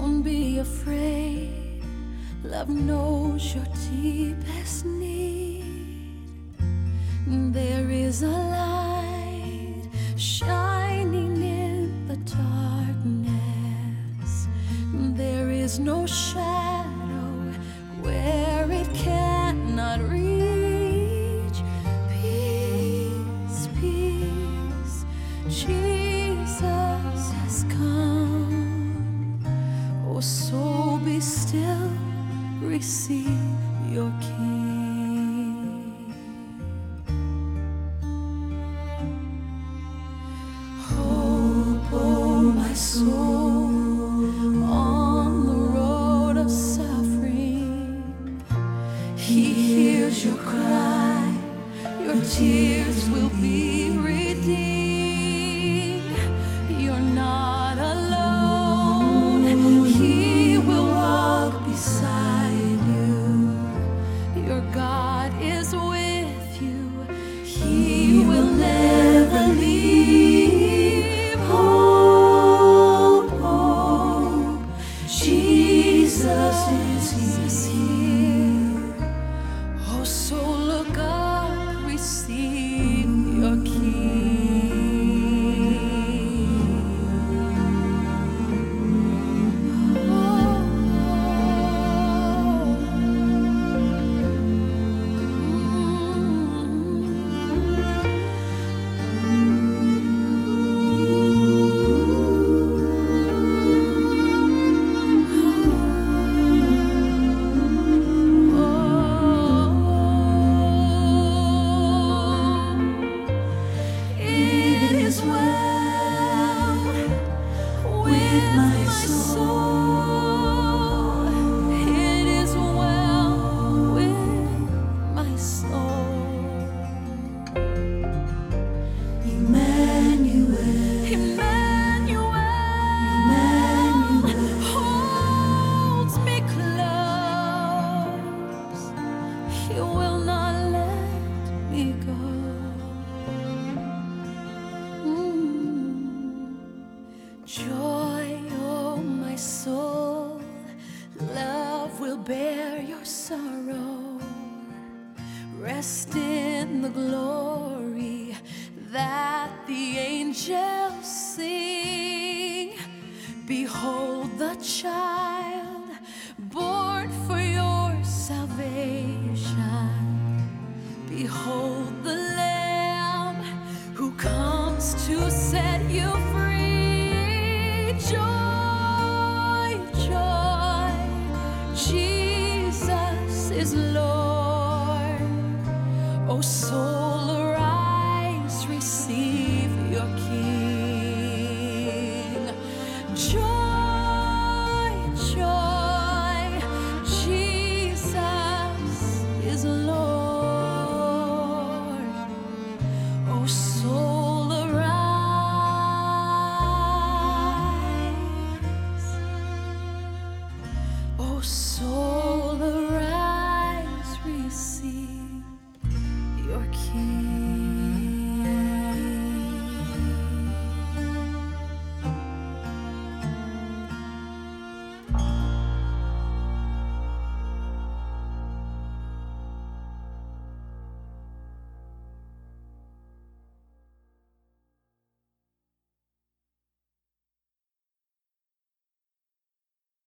Don't be afraid, love knows your deepest need. There is a light shining in the darkness. There is no shadow where it cannot reach. Peace, peace, Jesus has come. Oh, so be still, receive your King. Hope, oh my soul, on the road of suffering. He hears your cry, your tears will be redeemed. You're not alone, He will walk beside you. Your God is with you, He will never leave. Hope, hope, Jesus is here. Oh, so look up, receive your King. It is well with my soul. It is well with my soul. Emmanuel, Emmanuel, holds me close. He will not let me go. Joy, oh my soul, love will bear your sorrow. Rest in the glory that the angels sing. Behold the child born for your salvation. Behold the Lamb who comes to set you free. Joy, joy, Jesus is Lord. O soul, arise, receive your King. Joy,